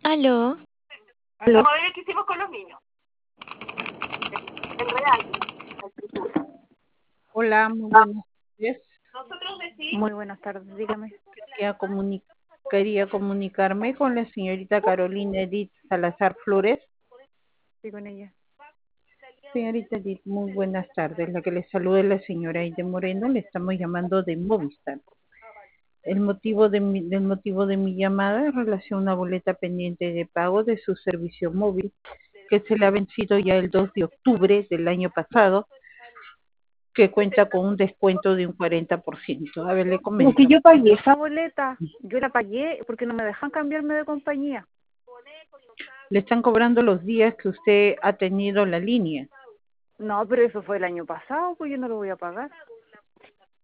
Aló, Aló. Vamos a ver qué hicimos con los niños. En real. Hola, muy buenas tardes. Nosotros decimos... Muy buenas tardes, dígame. Quería, quería comunicarme con la señorita Carolina Edith Salazar Flores. Sí, con ella. Señorita Edith, muy buenas tardes. La que le saluda es la señora Aide Moreno. Le estamos llamando de Movistar. Del motivo de mi llamada en relación a una boleta pendiente de pago de su servicio móvil que se le ha vencido ya el 2 de octubre del año pasado, que cuenta con un descuento de un 40%. A ver, le comento. Porque yo pagué esa boleta. Yo la pagué porque no me dejan cambiarme de compañía. Le están cobrando los días que usted ha tenido la línea. No, pero eso fue el año pasado, pues yo no lo voy a pagar.